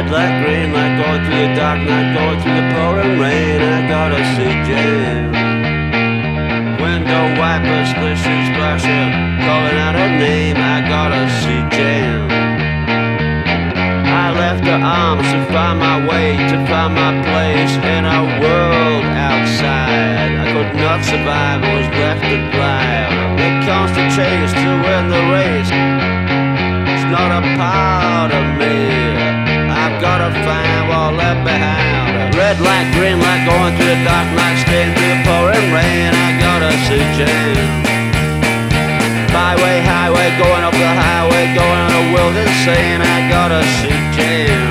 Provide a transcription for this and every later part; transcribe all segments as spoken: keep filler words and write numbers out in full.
Red light, green light, going through the dark night, going through the pouring rain. I gotta see Jane. Window wipers, splishing, splashing, calling out her name. I gotta see Jane. I left her arms to find my way, to find my place in a world outside. I could not survive, I was left to blind. It comes to change to win the race. It's not a part of me. I've gotta find what I left behind. Red light, green light, going through the dark night, staying through the pouring rain. I gotta see Jane. Byway, highway, going up the highway, going on a world insane. I gotta see Jane.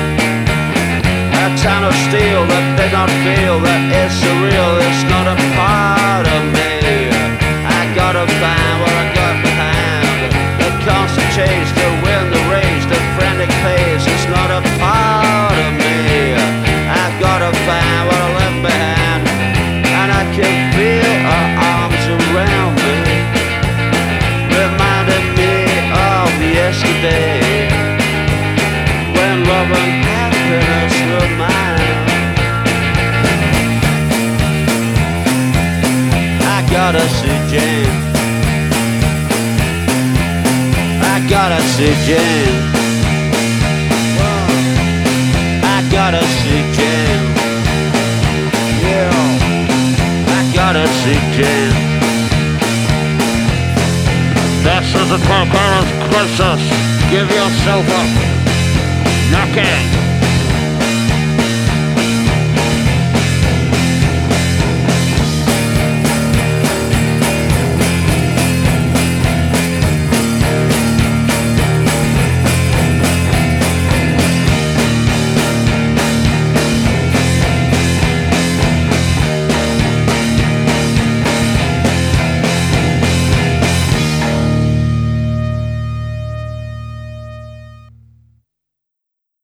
A town of steel that did not feel that it's surreal. It's not a part of me. I gotta find what I got behind. The constant change to win the race, the frantic pace. It's not a part of me. I've gotta find what I left behind, and I can feel her arms around me, reminding me of yesterday, when love and happiness were mine. I gotta see Jane. I gotta see Jane. I gotta see Jane. Yeah, I gotta see Jane. This is the Performance Crisis. Give yourself up. Knocking.